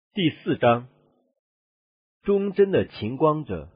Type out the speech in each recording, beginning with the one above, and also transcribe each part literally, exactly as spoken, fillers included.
第四章，忠贞的勤光者。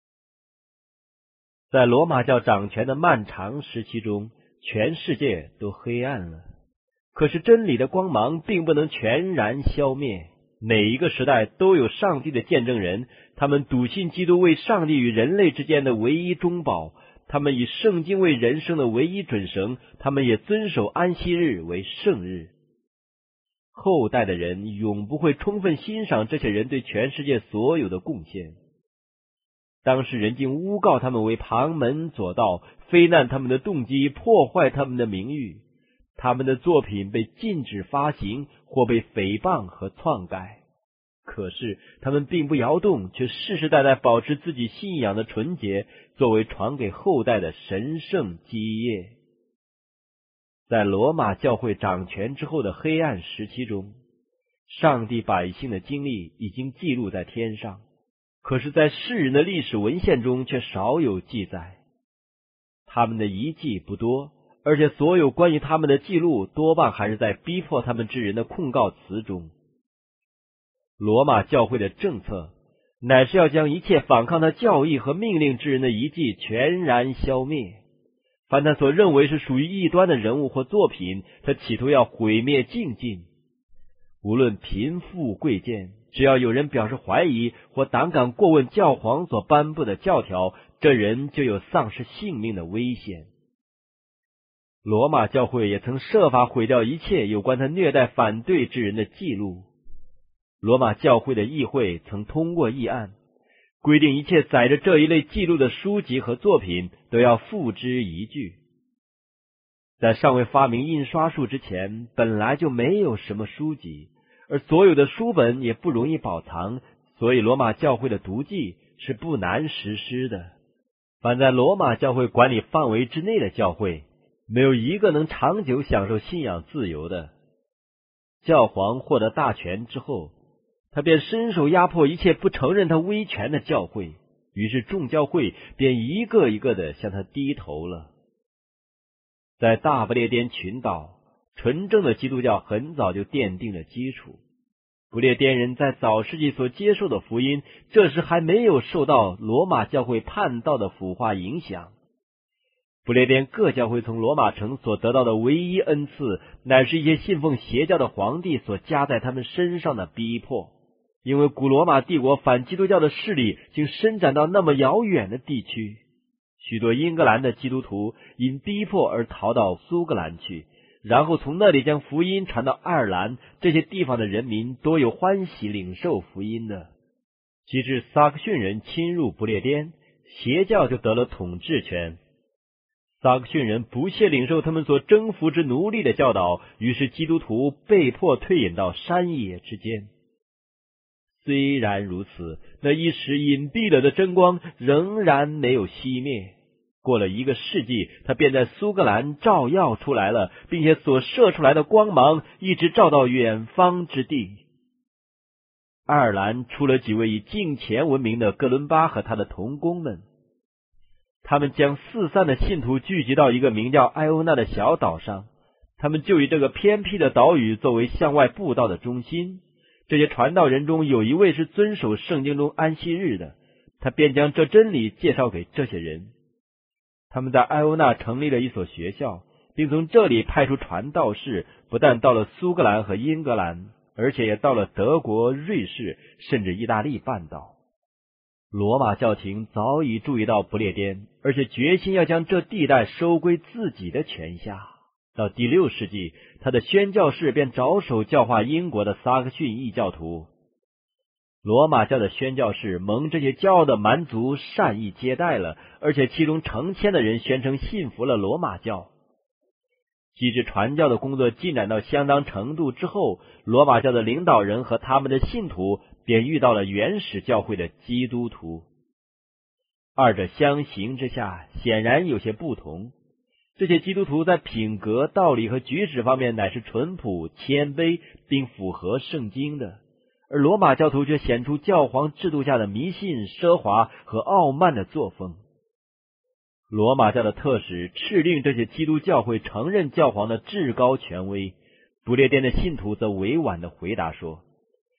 在罗马教掌权的漫长时期中，全世界都黑暗了。可是真理的光芒并不能全然消灭，每一个时代都有上帝的见证人，他们笃信基督为上帝与人类之间的唯一中保，他们以圣经为人生的唯一准绳，他们也遵守安息日为圣日。后代的人永不会充分欣赏这些人对全世界所有的贡献。当时人竟诬告他们为旁门左道，非难他们的动机，破坏他们的名誉。他们的作品被禁止发行，或被诽谤和篡改。可是他们并不摇动，却世世代代保持自己信仰的纯洁，作为传给后代的神圣基业。在罗马教会掌权之后的黑暗时期中，上帝百姓的经历已经记录在天上，可是在世人的历史文献中却少有记载。他们的遗迹不多，而且所有关于他们的记录多半还是在逼迫他们之人的控告词中。罗马教会的政策乃是要将一切反抗他教义和命令之人的遗迹全然消灭。凡他所认为是属于异端的人物或作品，他企图要毁灭尽尽。无论贫富贵贱，只要有人表示怀疑或胆敢过问教皇所颁布的教条，这人就有丧失性命的危险。罗马教会也曾设法毁掉一切有关他虐待反对之人的记录。罗马教会的议会曾通过议案，规定一切载着这一类记录的书籍和作品都要付之一炬。在尚未发明印刷术之前，本来就没有什么书籍，而所有的书本也不容易保藏，所以罗马教会的读记是不难实施的。凡在罗马教会管理范围之内的教会，没有一个能长久享受信仰自由的。教皇获得大权之后，他便伸手压迫一切不承认他威权的教会，于是众教会便一个一个的向他低头了。在大不列颠群岛，纯正的基督教很早就奠定了基础。不列颠人在早世纪所接受的福音，这时还没有受到罗马教会叛道的腐化影响。不列颠各教会从罗马城所得到的唯一恩赐，乃是一些信奉邪教的皇帝所加在他们身上的逼迫。因为古罗马帝国反基督教的势力竟伸展到那么遥远的地区，许多英格兰的基督徒因逼迫而逃到苏格兰去，然后从那里将福音传到爱尔兰，这些地方的人民多有欢喜领受福音的。及至萨克逊人侵入不列颠，邪教就得了统治权。萨克逊人不屑领受他们所征服之奴隶的教导，于是基督徒被迫退隐到山野之间。虽然如此，那一时隐蔽了的真光仍然没有熄灭。过了一个世纪，它便在苏格兰照耀出来了，并且所射出来的光芒一直照到远方之地。爱尔兰出了几位以敬虔闻名的哥伦巴和他的同工们，他们将四散的信徒聚集到一个名叫埃欧纳的小岛上，他们就以这个偏僻的岛屿作为向外布道的中心。这些传道人中有一位是遵守圣经中安息日的，他便将这真理介绍给这些人。他们在埃欧纳成立了一所学校，并从这里派出传道士，不但到了苏格兰和英格兰，而且也到了德国、瑞士，甚至意大利半岛。罗马教廷早已注意到不列颠，而且决心要将这地带收归自己的权下。到第六世纪，他的宣教士便着手教化英国的萨克逊异教徒。罗马教的宣教士蒙这些骄傲的蛮族善意接待了，而且其中成千的人宣称信服了罗马教。及至传教的工作进展到相当程度之后，罗马教的领导人和他们的信徒便遇到了原始教会的基督徒。二者相形之下，显然有些不同。这些基督徒在品格、道理和举止方面乃是淳朴、谦卑，并符合圣经的，而罗马教徒却显出教皇制度下的迷信、奢华和傲慢的作风。罗马教的特使敕令这些基督教会承认教皇的至高权威，不列颠的信徒则委婉地回答说，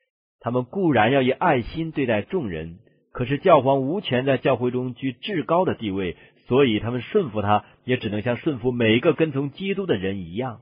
他们固然要以爱心对待众人，可是教皇无权在教会中居至高的地位，所以他们顺服他，也只能像顺服每一个跟从基督的人一样。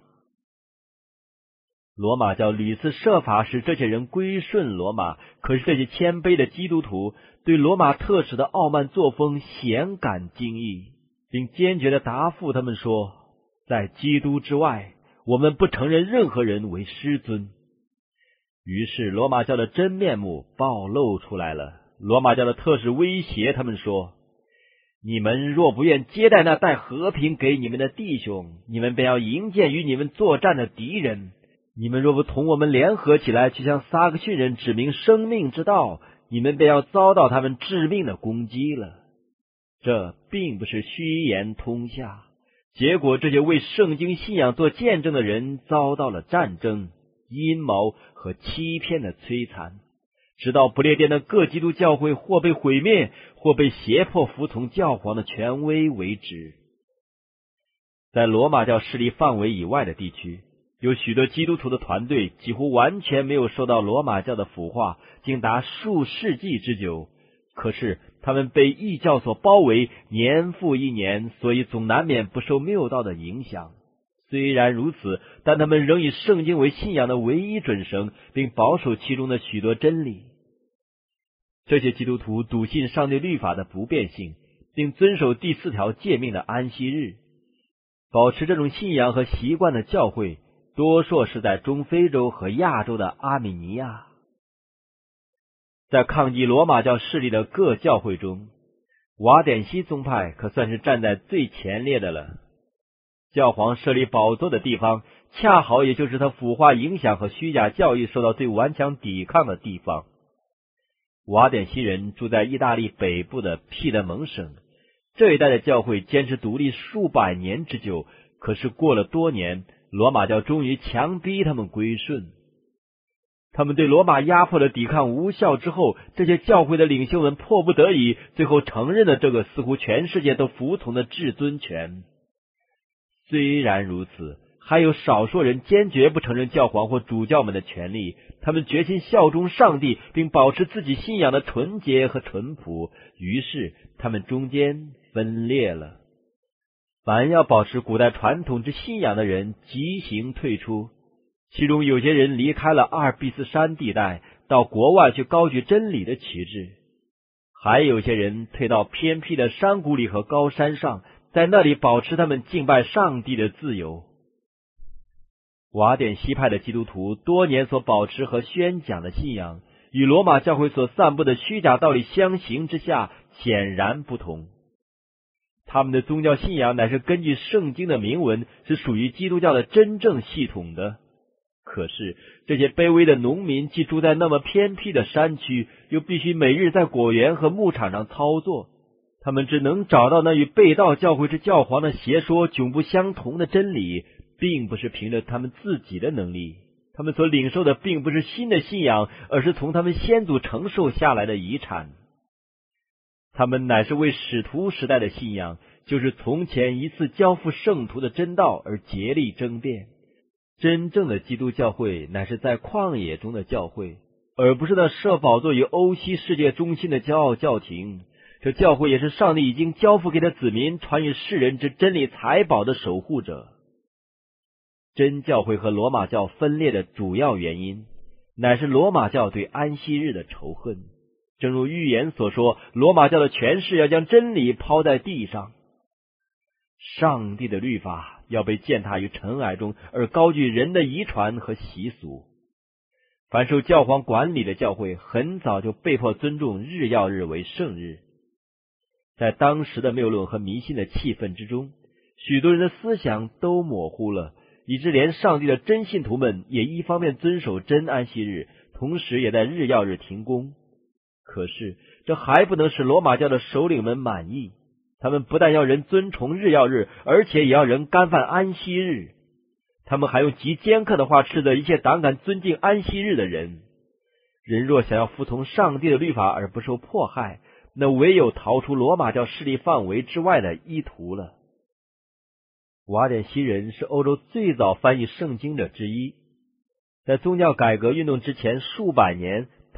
罗马教屡次设法使这些人归顺罗马，可是这些谦卑的基督徒对罗马特使的傲慢作风显感惊异，并坚决地答复他们说，在基督之外，我们不承认任何人为师尊。于是罗马教的真面目暴露出来了。罗马教的特使威胁他们说，你们若不愿接待那带和平给你们的弟兄，你们便要迎接与你们作战的敌人。你们若不同我们联合起来去向撒克逊人指明生命之道，你们便要遭到他们致命的攻击了。这并不是虚言通下，结果这些为圣经信仰做见证的人遭到了战争、阴谋和欺骗的摧残，直到不列颠的各基督教会或被毁灭，或被胁迫服从教皇的权威为止。在罗马教势力范围以外的地区，有许多基督徒的团队几乎完全没有受到罗马教的腐化，竟达数世纪之久。可是他们被异教所包围，年复一年，所以总难免不受谬道的影响。虽然如此，但他们仍以圣经为信仰的唯一准绳，并保守其中的许多真理。这些基督徒笃信上帝律法的不变性，并遵守第四条诫命的安息日。保持这种信仰和习惯的教会多数是在中非洲和亚洲的阿米尼亚。在抗击罗马教势力的各教会中，瓦典西宗派可算是站在最前列的了。教皇设立宝座的地方，恰好也就是他腐化影响和虚假教义受到最顽强抵抗的地方。瓦典西人住在意大利北部的皮德蒙省，这一带的教会坚持独立数百年之久，可是过了多年，罗马教终于强逼他们归顺。他们对罗马压迫的抵抗无效之后，这些教会的领袖们迫不得已，最后承认了这个似乎全世界都服从的至尊权。虽然如此，还有少数人坚决不承认教皇或主教们的权利，他们决心效忠上帝，并保持自己信仰的纯洁和淳朴，于是他们中间分裂了。凡要保持古代传统之信仰的人即行退出，其中有些人离开了阿尔卑斯山地带，到国外去高举真理的旗帜，还有些人退到偏僻的山谷里和高山上，在那里保持他们敬拜上帝的自由。瓦典西派的基督徒多年所保持和宣讲的信仰，与罗马教会所散布的虚假道理相形之下显然不同。他们的宗教信仰乃是根据圣经的铭文，是属于基督教的真正系统的。可是这些卑微的农民既住在那么偏僻的山区，又必须每日在果园和牧场上操作，他们只能找到那与被盗教会之教皇的邪说迥不相同的真理，并不是凭着他们自己的能力。他们所领受的并不是新的信仰，而是从他们先祖承受下来的遗产。他们乃是为使徒时代的信仰，就是从前一次交付圣徒的真道而竭力争辩。真正的基督教会乃是在旷野中的教会，而不是那设宝座于欧西世界中心的骄傲教廷。这教会也是上帝已经交付给他子民传与世人之真理财宝的守护者。真教会和罗马教分裂的主要原因，乃是罗马教对安息日的仇恨。正如预言所说，罗马教的权势要将真理抛在地上。上帝的律法要被践踏于尘埃中，而高举人的遗传和习俗。凡受教皇管理的教会很早就被迫尊重日曜日为圣日。在当时的谬论和迷信的气氛之中，许多人的思想都模糊了，以致连上帝的真信徒们也一方面遵守真安息日，同时也在日曜日停工。可是这还不能使罗马教的首领们满意，他们不但要人遵从日曜日，而且也要人干犯安息日。他们还用极尖刻的话斥责一切胆敢尊敬安息日的人。人若想要服从上帝的律法而不受迫害，那唯有逃出罗马教势力范围之外的意图了。瓦典西人是欧洲最早翻译圣经者之一，在宗教改革运动之前数百年，他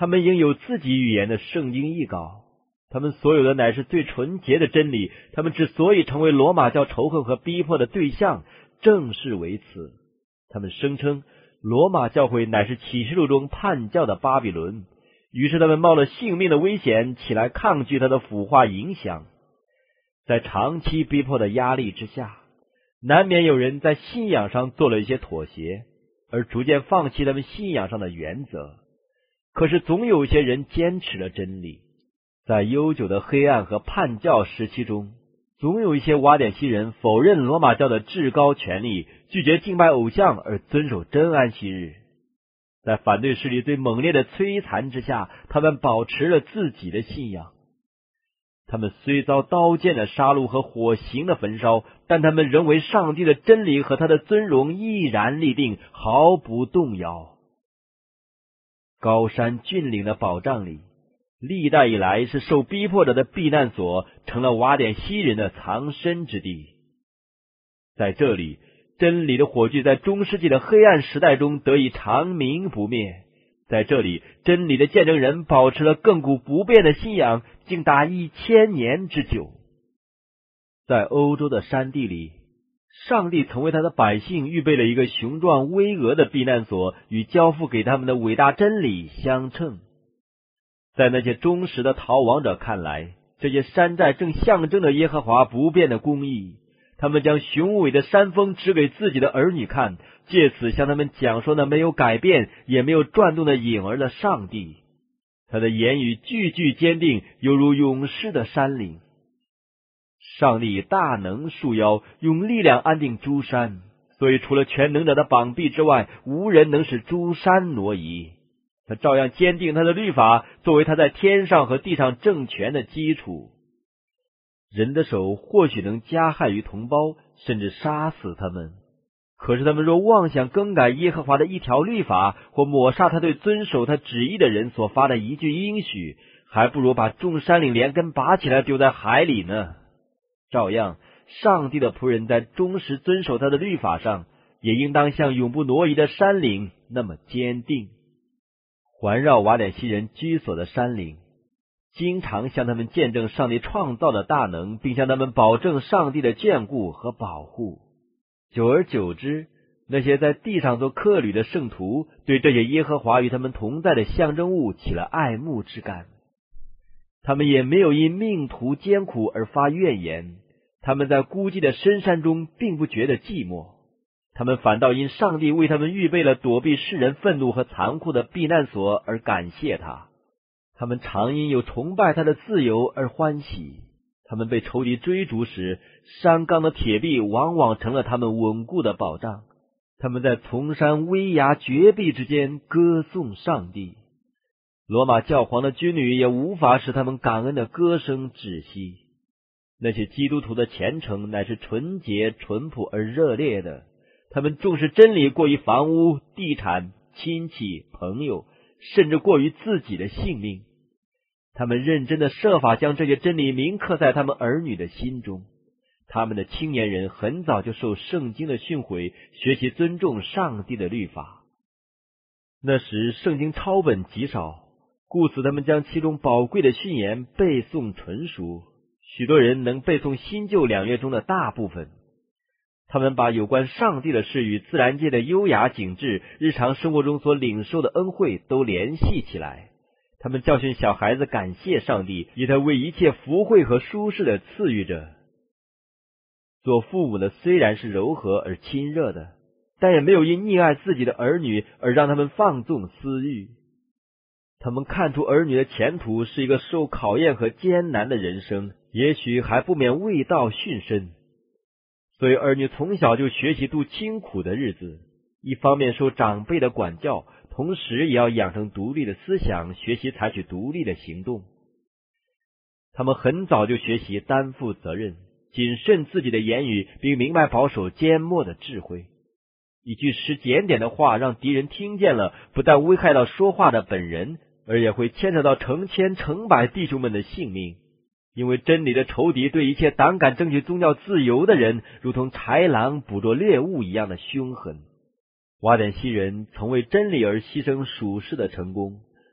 他们应有自己语言的圣经译稿，他们所有的乃是最纯洁的真理。他们之所以成为罗马教仇恨和逼迫的对象，正是为此。他们声称罗马教会乃是启示录中叛教的巴比伦，于是他们冒了性命的危险起来抗拒他的腐化影响。在长期逼迫的压力之下，难免有人在信仰上做了一些妥协，而逐渐放弃他们信仰上的原则。可是总有一些人坚持了真理。在悠久的黑暗和叛教时期中，总有一些瓦典西人否认罗马教的至高权力，拒绝敬拜偶像而遵守真安息日。在反对势力最猛烈的摧残之下，他们保持了自己的信仰。他们虽遭刀剑的杀戮和火刑的焚烧，但他们仍为上帝的真理和他的尊荣毅然立定，毫不动摇。高山峻岭的保障里，历代以来是受逼迫者的避难所，成了瓦典西人的藏身之地。在这里，真理的火炬在中世纪的黑暗时代中得以长明不灭。在这里，真理的见证人保持了亘古不变的信仰，竟达一千年之久。在欧洲的山地里，上帝曾为他的百姓预备了一个雄壮巍峨的避难所，与交付给他们的伟大真理相称。在那些忠实的逃亡者看来，这些山寨正象征着耶和华不变的公义。他们将雄伟的山峰指给自己的儿女看，借此向他们讲说那没有改变也没有转动的影儿的上帝。他的言语句句坚定，犹如勇士的山岭。上帝大能束腰，用力量安定诸山，所以除了全能者的膀臂之外，无人能使诸山挪移。他照样坚定他的律法，作为他在天上和地上政权的基础。人的手或许能加害于同胞，甚至杀死他们，可是他们若妄想更改耶和华的一条律法，或抹杀他对遵守他旨意的人所发的一句应许，还不如把众山岭连根拔起来丢在海里呢。照样，上帝的仆人在忠实遵守他的律法上，也应当像永不挪移的山岭那么坚定。环绕瓦典西人居所的山岭，经常向他们见证上帝创造的大能，并向他们保证上帝的眷顾和保护。久而久之，那些在地上做客旅的圣徒对这些耶和华与他们同在的象征物起了爱慕之感。他们也没有因命途艰苦而发怨言，他们在孤寂的深山中并不觉得寂寞，他们反倒因上帝为他们预备了躲避世人愤怒和残酷的避难所而感谢他。他们常因有崇拜他的自由而欢喜。他们被仇敌追逐时，山冈的铁壁往往成了他们稳固的保障。他们在丛山危崖绝壁之间歌颂上帝。罗马教皇的军旅也无法使他们感恩的歌声止息。那些基督徒的虔诚乃是纯洁、淳朴而热烈的。他们重视真理过于房屋、地产、亲戚、朋友，甚至过于自己的性命。他们认真的设法将这些真理铭刻在他们儿女的心中。他们的青年人很早就受圣经的训诲，学习尊重上帝的律法。那时圣经抄本极少，故此他们将其中宝贵的训言背诵纯熟，许多人能背诵新旧两约中的大部分。他们把有关上帝的事与自然界的优雅景致、日常生活中所领受的恩惠都联系起来。他们教训小孩子感谢上帝，以他为一切福惠和舒适的赐予着。做父母的虽然是柔和而亲热的，但也没有因溺爱自己的儿女而让他们放纵私欲。他们看出儿女的前途是一个受考验和艰难的人生，也许还不免为道殉身。所以儿女从小就学习度清苦的日子，一方面受长辈的管教，同时也要养成独立的思想，学习采取独立的行动。他们很早就学习担负责任，谨慎自己的言语，并明白保守缄默的智慧。一句时检点的话让敌人听见了，不但危害到说话的本人，而也会牵扯到成千成百弟兄们的性命。因为真理的仇敌对一切胆敢争取宗教自由的人，如同豺狼捕捉猎物一样的凶狠。瓦典西人曾为真理而牺牲属世的成功，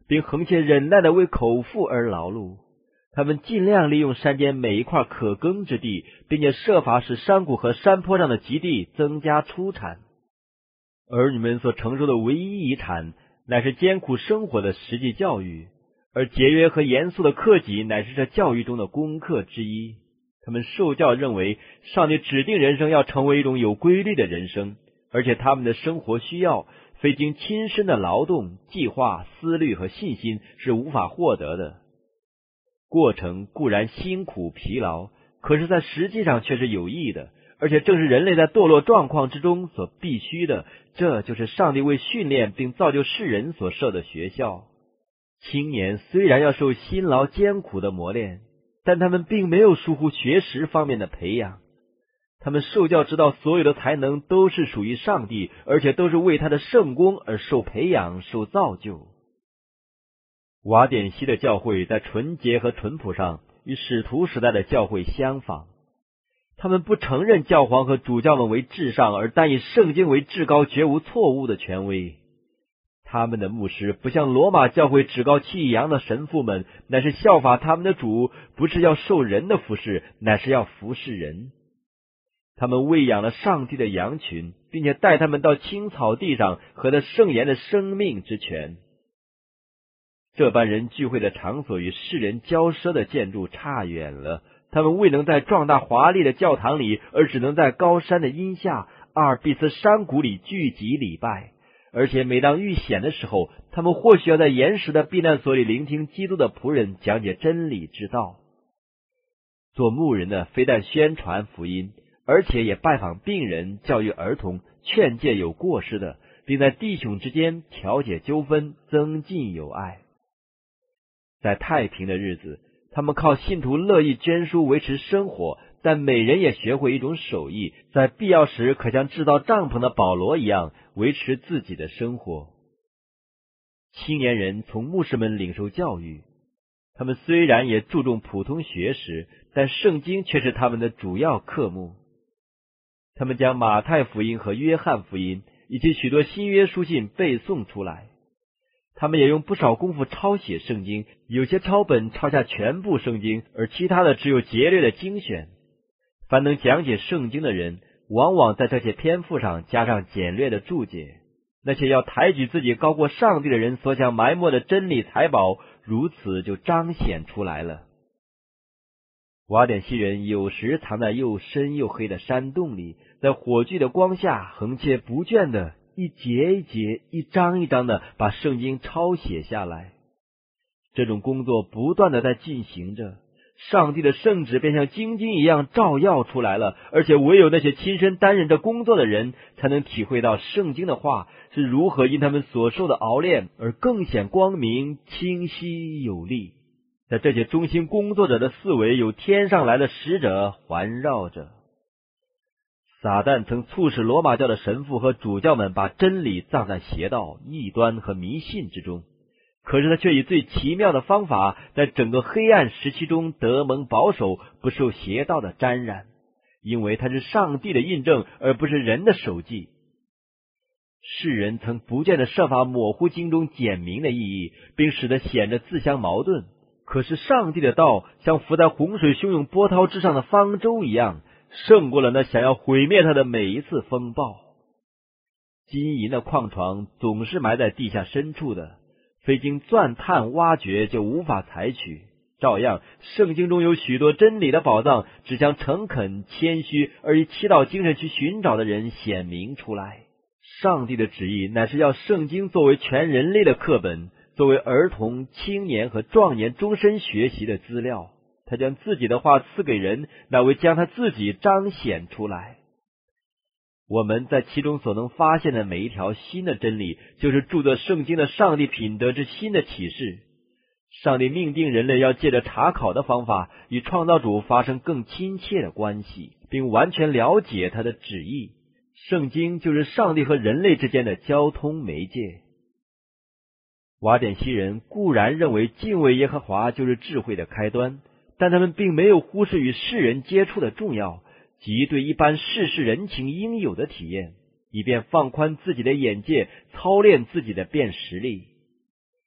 并横切忍耐的为口腹而劳碌。他们尽量利用山间每一块可耕之地，并且设法使山谷和山坡上的极地增加出产。儿女们所承受的唯一遗产，乃是艰苦生活的实际教育，而节约和严肃的克己乃是这教育中的功课之一。他们受教认为，上帝指定人生要成为一种有规律的人生，而且他们的生活需要非经亲身的劳动、计划、思虑和信心是无法获得的。过程固然辛苦疲劳，可是在实际上却是有益的，而且正是人类在堕落状况之中所必须的。这就是上帝为训练并造就世人所设的学校。青年虽然要受辛劳艰苦的磨练，但他们并没有疏忽学识方面的培养。他们受教知道所有的才能都是属于上帝，而且都是为他的圣功而受培养、受造就。瓦典西的教会在纯洁和淳朴上与使徒时代的教会相仿，他们不承认教皇和主教们为至上，而单以圣经为至高绝无错误的权威。他们的牧师不像罗马教会趾高气扬的神父们，乃是效法他们的主，不是要受人的服侍，乃是要服侍人。他们喂养了上帝的羊群，并且带他们到青草地上和他圣言的生命之泉。这般人聚会的场所与世人骄奢的建筑差远了，他们未能在壮大华丽的教堂里，而只能在高山的荫下、阿尔卑斯山谷里聚集礼拜。而且每当遇险的时候，他们或许要在岩石的避难所里聆听基督的仆人讲解真理之道。做牧人的非但宣传福音，而且也拜访病人，教育儿童，劝诫有过失的，并在弟兄之间调解纠纷，增进友爱。在太平的日子，他们靠信徒乐意捐书维持生活，但每人也学会一种手艺，在必要时可像制造帐篷的保罗一样维持自己的生活。青年人从牧师们领受教育，他们虽然也注重普通学识，但圣经却是他们的主要科目。他们将马太福音和约翰福音以及许多新约书信背诵出来。他们也用不少功夫抄写圣经，有些抄本抄下全部圣经，而其他的只有节略的精选。凡能讲解圣经的人，往往在这些篇幅上加上简略的注解。那些要抬举自己高过上帝的人所想埋没的真理财宝，如此就彰显出来了。瓦典西人有时藏在又深又黑的山洞里，在火炬的光下横切不倦的一节一节、一章一章的把圣经抄写下来。这种工作不断的在进行着，上帝的圣旨便像精金一样照耀出来了，而且唯有那些亲身担任这工作的人，才能体会到圣经的话是如何因他们所受的熬炼而更显光明、清晰有力。在这些忠心工作者的四围，有天上来的使者环绕着。撒旦曾促使罗马教的神父和主教们把真理葬在邪道、异端和迷信之中，可是他却以最奇妙的方法，在整个黑暗时期中得蒙保守，不受邪道的沾染，因为他是上帝的印证，而不是人的手迹。世人曾不见得设法模糊经中简明的意义，并使得显得自相矛盾，可是上帝的道像浮在洪水汹涌波涛之上的方舟一样，胜过了那想要毁灭他的每一次风暴。金银的矿床总是埋在地下深处的，非经钻探挖掘就无法采取。照样，圣经中有许多真理的宝藏，只向诚恳、谦虚而以祈祷精神去寻找的人显明出来。上帝的旨意乃是要圣经作为全人类的课本，作为儿童、青年和壮年终身学习的资料。他将自己的话赐给人，乃为将他自己彰显出来。我们在其中所能发现的每一条新的真理，就是著作圣经的上帝品德之新的启示。上帝命定人类要借着查考的方法，与创造主发生更亲切的关系，并完全了解他的旨意。圣经就是上帝和人类之间的交通媒介。瓦典西人固然认为敬畏耶和华就是智慧的开端，但他们并没有忽视与世人接触的重要，即对一般世事人情应有的体验，以便放宽自己的眼界，操练自己的辨识力。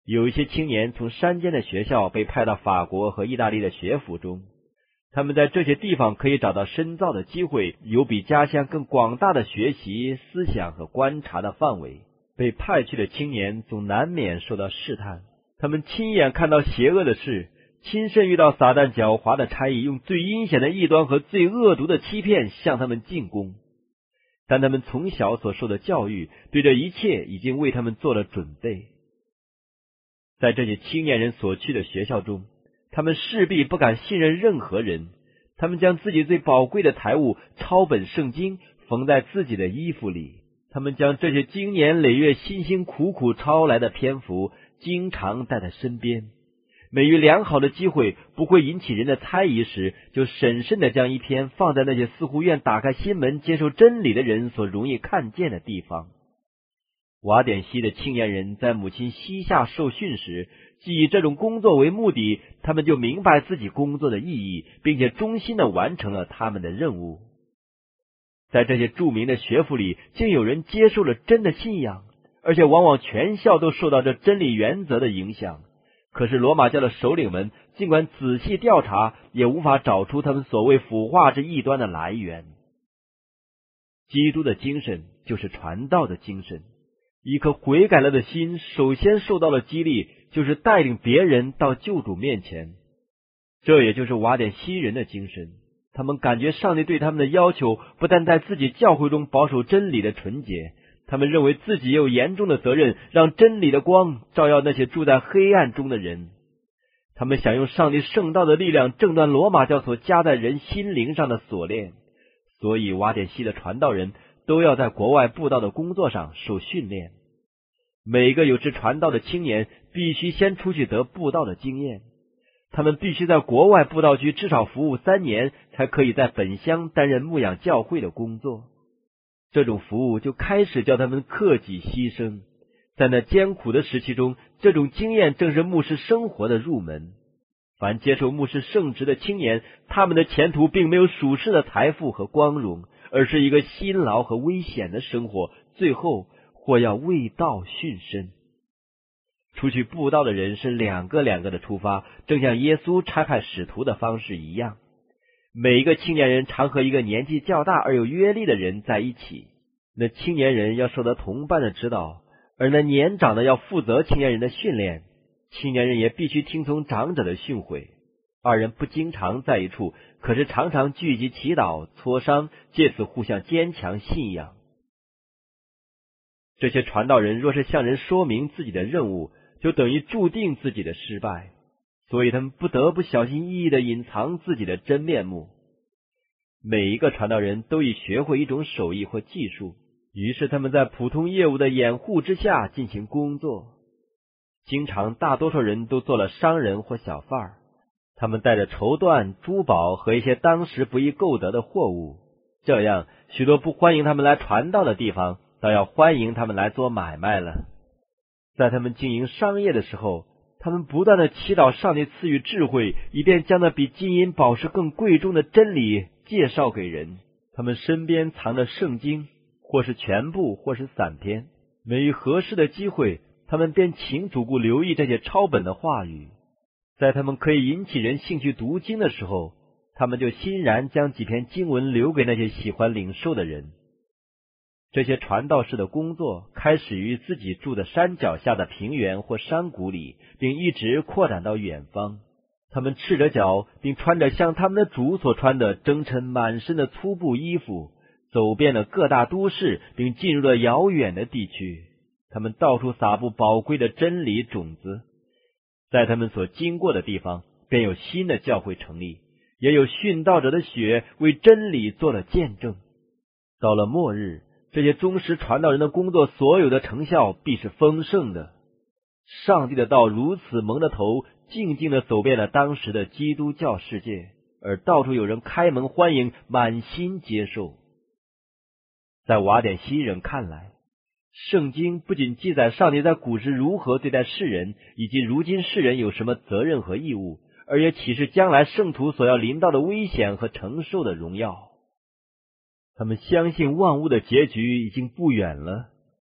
有一些青年从山间的学校被派到法国和意大利的学府中，他们在这些地方可以找到深造的机会，有比家乡更广大的学习、思想和观察的范围。被派去的青年总难免受到试探，他们亲眼看到邪恶的事，亲身遇到撒旦狡猾的差役，用最阴险的异端和最恶毒的欺骗向他们进攻。但他们从小所受的教育，对这一切已经为他们做了准备。在这些青年人所去的学校中，他们势必不敢信任任何人，他们将自己最宝贵的财物抄本圣经缝在自己的衣服里，他们将这些经年累月辛辛苦苦抄来的篇幅经常带在身边，每遇良好的机会不会引起人的猜疑时，就审慎地将一篇放在那些似乎愿打开心门接受真理的人所容易看见的地方。瓦典西的青年人在母亲膝下受训时，既以这种工作为目的，他们就明白自己工作的意义，并且忠心地完成了他们的任务。在这些著名的学府里，竟有人接受了真的信仰，而且往往全校都受到这真理原则的影响。可是罗马教的首领们尽管仔细调查，也无法找出他们所谓腐化之异端的来源。基督的精神就是传道的精神，一颗悔改了的心首先受到了激励，就是带领别人到救主面前。这也就是瓦典西人的精神，他们感觉上帝对他们的要求不但在自己教会中保守真理的纯洁，他们认为自己也有严重的责任，让真理的光照耀那些住在黑暗中的人。他们想用上帝圣道的力量挣断罗马教所加在人心灵上的锁链，所以瓦典西的传道人都要在国外布道的工作上受训练。每个有志传道的青年必须先出去得布道的经验，他们必须在国外布道区至少服务三年，才可以在本乡担任牧养教会的工作。这种服务就开始叫他们克己牺牲，在那艰苦的时期中，这种经验正是牧师生活的入门。凡接受牧师圣职的青年，他们的前途并没有属世的财富和光荣，而是一个辛劳和危险的生活，最后或要为道殉身。出去布道的人是两个两个的出发，正像耶稣差派使徒的方式一样。每一个青年人常和一个年纪较大而有约力的人在一起，那青年人要受到同伴的指导，而那年长的要负责青年人的训练，青年人也必须听从长者的训诲。二人不经常在一处，可是常常聚集祈祷磋商，借此互相坚强信仰。这些传道人若是向人说明自己的任务，就等于注定自己的失败，所以他们不得不小心翼翼地隐藏自己的真面目。每一个传道人都已学会一种手艺或技术，于是他们在普通业务的掩护之下进行工作。经常大多数人都做了商人或小贩儿，他们带着绸缎、珠宝和一些当时不易购得的货物，这样许多不欢迎他们来传道的地方倒要欢迎他们来做买卖了。在他们经营商业的时候，他们不断地祈祷上帝赐予智慧，以便将那比金银宝石更贵重的真理介绍给人。他们身边藏着圣经，或是全部，或是散篇。每遇合适的机会，他们便请主顾留意这些抄本的话语。在他们可以引起人兴趣读经的时候，他们就欣然将几篇经文留给那些喜欢领受的人。这些传道士的工作开始于自己住的山脚下的平原或山谷里，并一直扩展到远方。他们赤着脚，并穿着像他们的主所穿的征尘满身的粗布衣服，走遍了各大都市，并进入了遥远的地区。他们到处撒布宝贵的真理种子，在他们所经过的地方，便有新的教会成立，也有殉道者的血为真理做了见证。到了末日，这些忠实传道人的工作所有的成效必是丰盛的。上帝的道如此蒙着头，静静地走遍了当时的基督教世界，而到处有人开门欢迎，满心接受。在瓦典西人看来，圣经不仅记载上帝在古时如何对待世人，以及如今世人有什么责任和义务，而也启示将来圣徒所要临到的危险和承受的荣耀。他们相信万物的结局已经不远了，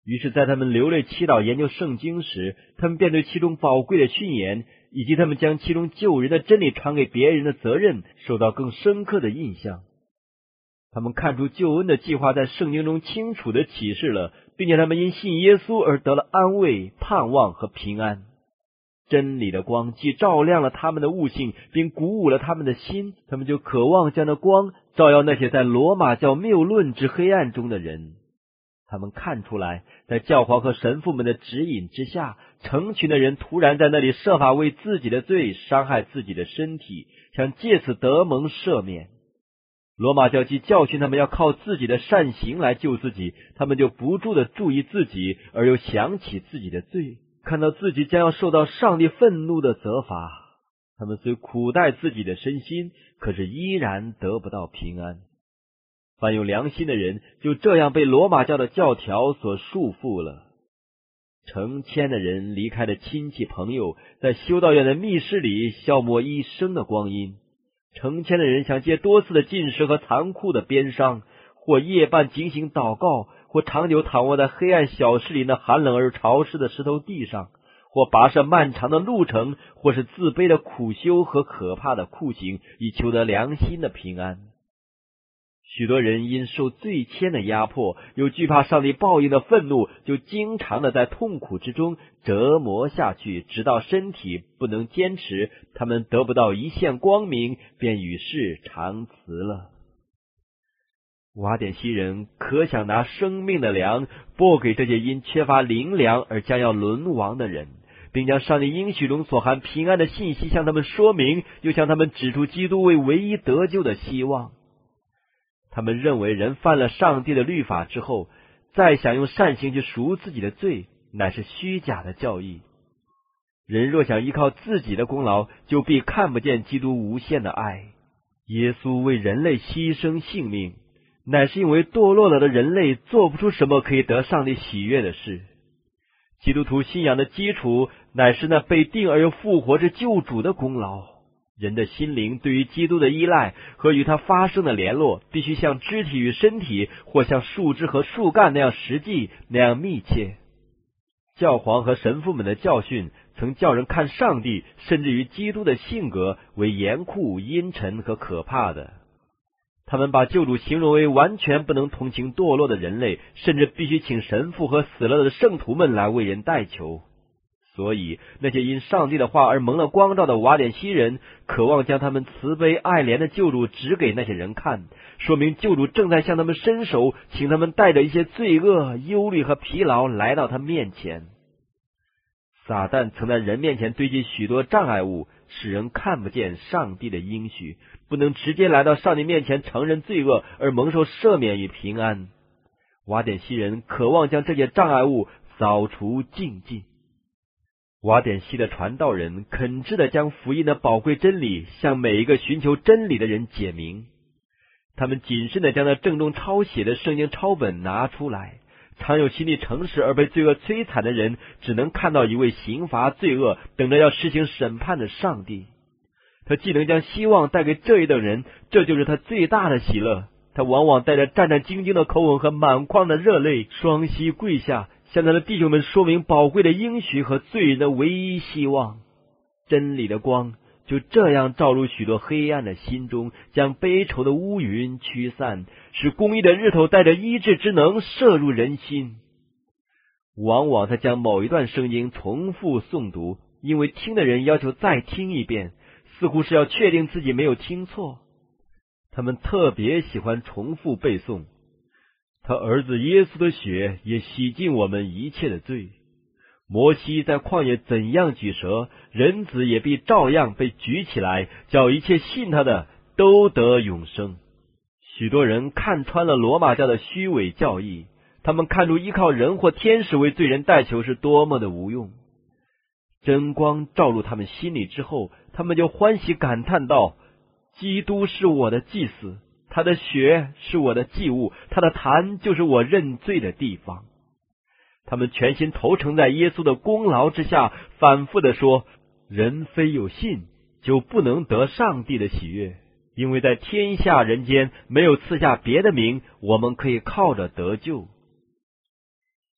于是在他们流泪祈祷研究圣经时，他们便对其中宝贵的训言以及他们将其中救人的真理传给别人的责任受到更深刻的印象。他们看出救恩的计划在圣经中清楚地启示了，并且他们因信耶稣而得了安慰、盼望和平安。真理的光既照亮了他们的悟性，并鼓舞了他们的心，他们就渴望将那光照耀那些在罗马教谬论之黑暗中的人。他们看出来，在教皇和神父们的指引之下，成群的人突然在那里设法为自己的罪伤害自己的身体，想借此得蒙赦免。罗马教既教训他们要靠自己的善行来救自己，他们就不住地注意自己，而又想起自己的罪，看到自己将要受到上帝愤怒的责罚。他们虽苦待自己的身心，可是依然得不到平安。凡有良心的人就这样被罗马教的教条所束缚了。成千的人离开了亲戚朋友，在修道院的密室里消磨一生的光阴。成千的人想借多次的进食和残酷的鞭伤，或夜半警醒祷告，或长久躺卧在黑暗小室里那寒冷而潮湿的石头地上，或跋涉漫长的路程，或是自卑的苦修和可怕的酷刑，以求得良心的平安。许多人因受罪愆的压迫，又惧怕上帝报应的愤怒，就经常的在痛苦之中折磨下去，直到身体不能坚持，他们得不到一线光明，便与世长辞了。瓦典西人可想拿生命的粮拨给这些因缺乏灵粮而将要沦亡的人，并将上帝应许中所含平安的信息向他们说明，又向他们指出基督为唯一得救的希望。他们认为人犯了上帝的律法之后，再想用善行去赎自己的罪，乃是虚假的教义。人若想依靠自己的功劳，就必看不见基督无限的爱。耶稣为人类牺牲性命，乃是因为堕落了的人类做不出什么可以得上帝喜悦的事。基督徒信仰的基础，乃是那被定而又复活之救主的功劳。人的心灵对于基督的依赖和与他发生的联络，必须像肢体与身体，或像树枝和树干那样实际，那样密切。教皇和神父们的教训曾叫人看上帝，甚至于基督的性格为严酷、阴沉和可怕的。他们把救主形容为完全不能同情堕落的人类，甚至必须请神父和死了的圣徒们来为人代求。所以那些因上帝的话而蒙了光照的瓦典西人，渴望将他们慈悲爱怜的救主指给那些人看，说明救主正在向他们伸手，请他们带着一些罪恶、忧虑和疲劳来到他面前。撒旦曾在人面前堆积许多障碍物，使人看不见上帝的应许，不能直接来到上帝面前承认罪恶而蒙受赦免与平安。瓦典西人渴望将这些障碍物扫除净尽。瓦典西的传道人恳挚地将福音的宝贵真理向每一个寻求真理的人解明。他们谨慎地将那郑重抄写的圣经抄本拿出来。常有心地诚实而被罪恶摧残的人，只能看到一位刑罚罪恶、等着要施行审判的上帝。他既能将希望带给这一等人，这就是他最大的喜乐。他往往带着战战兢兢的口吻和满眶的热泪，双膝跪下，向他的弟兄们说明宝贵的应许和罪人的唯一希望。真理的光就这样照入许多黑暗的心中，将悲愁的乌云驱散，使公义的日头带着医治之能射入人心。往往他将某一段圣经重复诵读，因为听的人要求再听一遍，似乎是要确定自己没有听错。他们特别喜欢重复背诵，他儿子耶稣的血也洗净我们一切的罪。摩西在旷野怎样举蛇，人子也必照样被举起来，叫一切信他的都得永生。许多人看穿了罗马教的虚伪教义，他们看出依靠人或天使为罪人代求是多么的无用。真光照入他们心里之后，他们就欢喜感叹道：基督是我的祭司，他的血是我的祭物，他的坛就是我认罪的地方。他们全心投诚在耶稣的功劳之下，反复地说：人非有信，就不能得上帝的喜悦，因为在天下人间没有赐下别的名，我们可以靠着得救。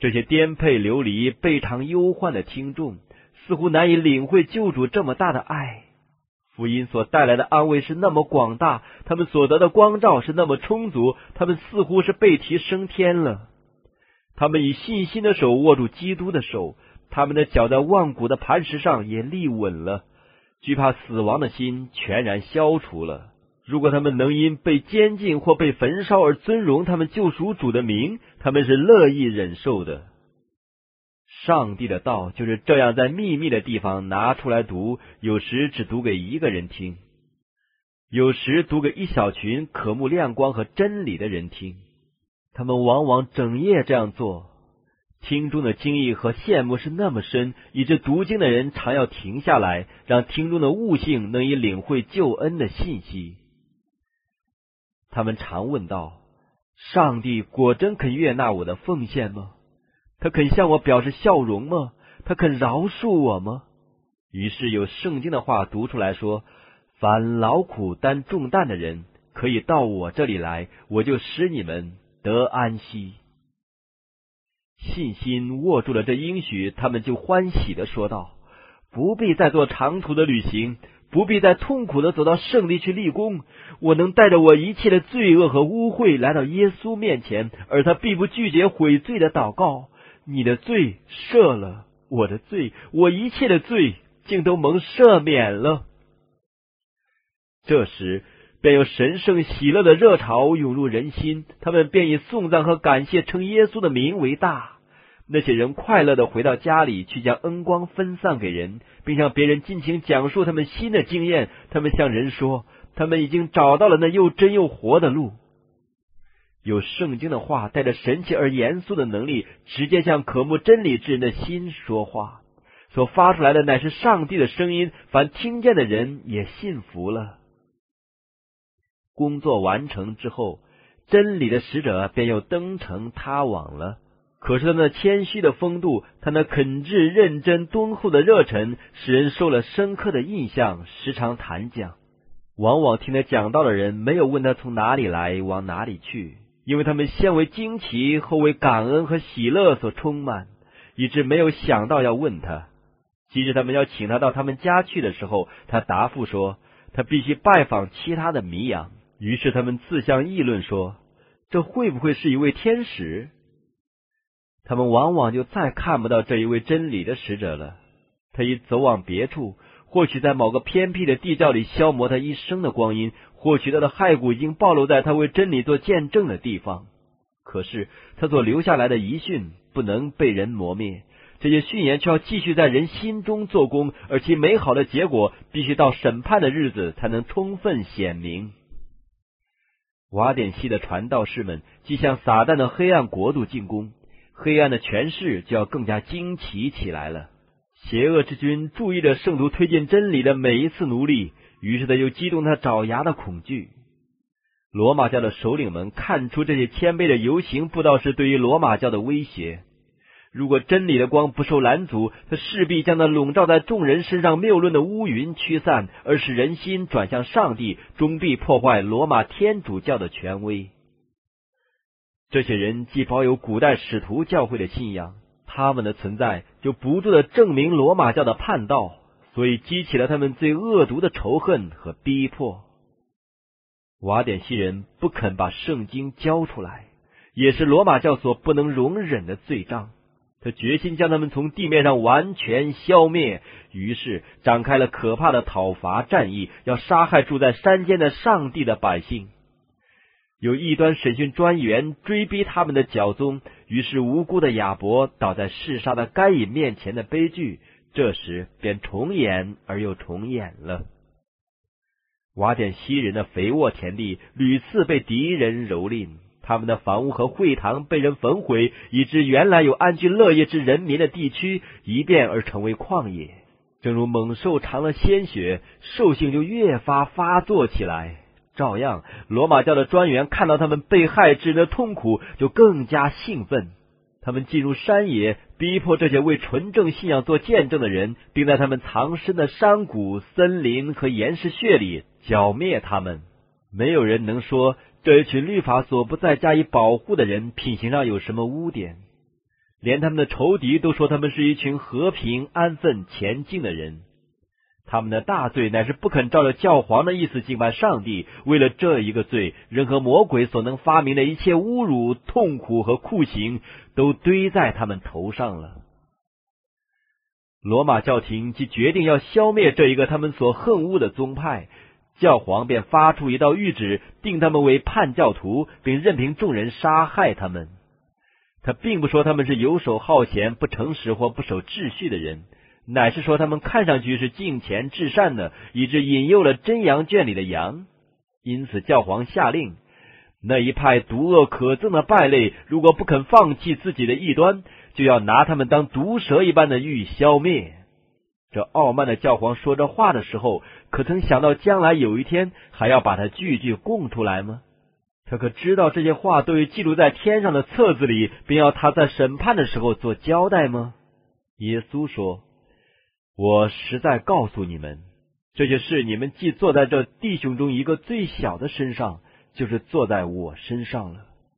这些颠沛流离、备尝忧患的听众，似乎难以领会救主这么大的爱。福音所带来的安慰是那么广大，他们所得的光照是那么充足，他们似乎是被提升天了。他们以信心的手握住基督的手，他们的脚在万古的磐石上也立稳了，惧怕死亡的心全然消除了。如果他们能因被监禁或被焚烧而尊荣他们救赎主的名，他们是乐意忍受的。上帝的道就是这样在秘密的地方拿出来读，有时只读给一个人听，有时读给一小群渴慕亮光和真理的人听。他们往往整夜这样做，听众的惊异和羡慕是那么深，以致读经的人常要停下来，让听众的悟性能以领会救恩的信息。他们常问道：上帝果真肯悦纳我的奉献吗？他肯向我表示笑容吗？他肯饶恕我吗？于是有圣经的话读出来说：凡劳苦担重担的人，可以到我这里来，我就使你们得安息。信心握住了这应许，他们就欢喜地说道：不必再做长途的旅行，不必再痛苦地走到圣地去立功，我能带着我一切的罪恶和污秽来到耶稣面前，而他必不拒绝悔罪的祷告。你的罪赦了，我的罪，我一切的罪竟都蒙赦免了。这时便有神圣喜乐的热潮涌入人心，他们便以颂赞和感谢称耶稣的名为大。那些人快乐地回到家里，去将恩光分散给人，并向别人尽情讲述他们新的经验。他们向人说，他们已经找到了那又真又活的路。有圣经的话带着神奇而严肃的能力，直接向渴慕真理之人的心说话，所发出来的乃是上帝的声音，凡听见的人也信服了。工作完成之后，真理的使者便又登城他往了。可是他那谦虚的风度，他那恳挚认真敦厚的热忱，使人受了深刻的印象，时常谈讲。往往听他讲道的人没有问他从哪里来，往哪里去，因为他们先为惊奇，后为感恩和喜乐所充满，以致没有想到要问他。即使他们要请他到他们家去的时候，他答复说他必须拜访其他的迷羊。于是他们自相议论说，这会不会是一位天使？他们往往就再看不到这一位真理的使者了，他已走往别处，或许在某个偏僻的地窖里消磨他一生的光阴，或许他的骸骨已经暴露在他为真理做见证的地方。可是他所留下来的遗训不能被人磨灭，这些训言却要继续在人心中做工，而其美好的结果必须到审判的日子才能充分显明。瓦典西的传道士们既向撒旦的黑暗国度进攻，黑暗的权势就要更加惊奇起来了。邪恶之君注意着圣徒推进真理的每一次努力，于是他就激动他爪牙的恐惧。罗马教的首领们看出这些谦卑的游行布道士对于罗马教的威胁。如果真理的光不受拦阻，他势必将那笼罩在众人身上谬论的乌云驱散，而使人心转向上帝，终必破坏罗马天主教的权威。这些人既保有古代使徒教会的信仰，他们的存在就不住地证明罗马教的叛道，所以激起了他们最恶毒的仇恨和逼迫。瓦典西人不肯把圣经交出来，也是罗马教所不能容忍的罪章。他决心将他们从地面上完全消灭，于是展开了可怕的讨伐战役，要杀害住在山间的上帝的百姓。有异端审讯专员追逼他们的教宗，于是无辜的亚伯倒在嗜杀的该隐面前的悲剧，这时便重演而又重演了。瓦典西人的肥沃田地屡次被敌人蹂躏，他们的房屋和会堂被人焚毁，以致原来有安居乐业之人民的地区一变而成为旷野。正如猛兽尝了鲜血，兽性就越发发作起来。照样，罗马教的专员看到他们被害之人的痛苦，就更加兴奋。他们进入山野，逼迫这些为纯正信仰做见证的人，并在他们藏身的山谷、森林和岩石穴里剿灭他们。没有人能说这一群律法所不再加以保护的人品行上有什么污点。 连他们的仇敌都说他们是一群和平安分前进的人。他们的大罪乃是不肯照着教皇的意思敬拜上帝，为了这一个罪，人和魔鬼所能发明的一切侮辱、痛苦和酷刑都堆在他们头上了。罗马教廷即决定要消灭这一个他们所恨恶的宗派，教皇便发出一道谕旨，定他们为叛教徒，并任凭众人杀害他们。他并不说他们是游手好闲、不诚实或不守秩序的人，乃是说他们看上去是敬虔至善的，以致引诱了真羊圈里的羊。因此教皇下令，那一派毒恶可憎的败类，如果不肯放弃自己的异端，就要拿他们当毒蛇一般的予以消灭。这傲慢的教皇说这话的时候，可曾想到将来有一天还要把它句句供出来吗？他可知道这些话都已记录在天上的册子里，并要他在审判的时候做交代吗？耶稣说，我实在告诉你们，这些事你们既坐在这弟兄中一个最小的身上，就是坐在我身上了。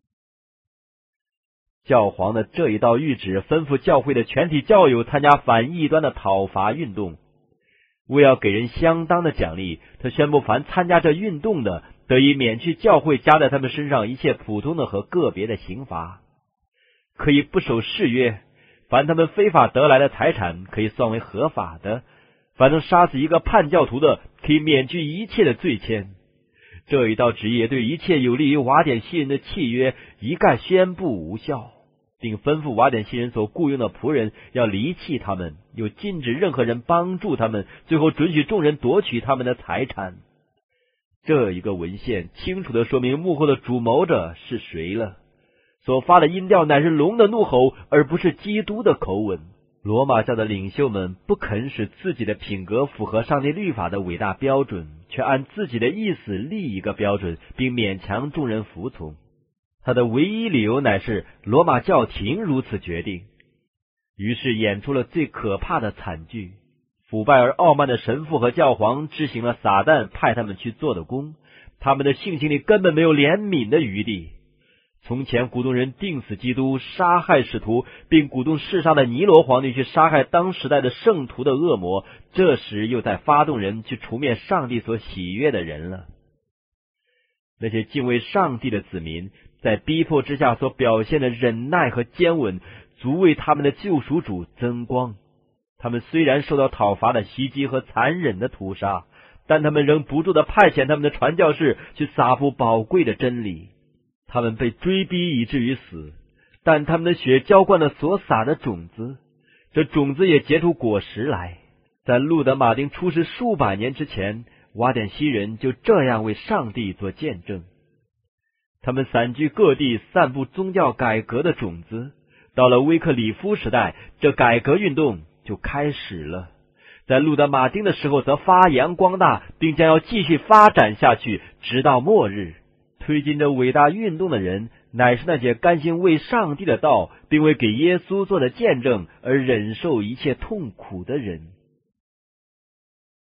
教皇的这一道谕旨吩咐教会的全体教友参加反异端的讨伐运动。为要给人相当的奖励，他宣布凡参加这运动的，得以免去教会加在他们身上一切普通的和个别的刑罚，可以不守誓约，凡他们非法得来的财产可以算为合法的，凡能杀死一个叛教徒的，可以免去一切的罪愆。这一道旨意对一切有利于瓦典西人的契约一概宣布无效，并吩咐瓦典西人所雇佣的仆人要离弃他们，又禁止任何人帮助他们，最后准许众人夺取他们的财产。这一个文献清楚地说明幕后的主谋者是谁了，所发的音调乃是龙的怒吼，而不是基督的口吻。罗马教的领袖们不肯使自己的品格符合上帝律法的伟大标准，却按自己的意思立一个标准，并勉强众人服从。他的唯一理由乃是罗马教廷如此决定。于是演出了最可怕的惨剧。腐败而傲慢的神父和教皇执行了撒旦派他们去做的工，他们的性情里根本没有怜悯的余地。从前鼓动人钉死基督，杀害使徒，并鼓动世上的尼罗皇帝去杀害当时代的圣徒的恶魔，这时又在发动人去除灭上帝所喜悦的人了。那些敬畏上帝的子民在逼迫之下所表现的忍耐和坚稳，足为他们的救赎主增光。他们虽然受到讨伐的袭击和残忍的屠杀，但他们仍不住地派遣他们的传教士去撒布宝贵的真理。他们被追逼以至于死，但他们的血浇灌了所撒的种子，这种子也结出果实来。在路德马丁出世数百年之前，瓦典西人就这样为上帝做见证。他们散居各地，散布宗教改革的种子。到了威克里夫时代，这改革运动就开始了。在路德马丁的时候则发扬光大，并将要继续发展下去，直到末日。推进这伟大运动的人，乃是那些甘心为上帝的道，并为给耶稣做的见证而忍受一切痛苦的人。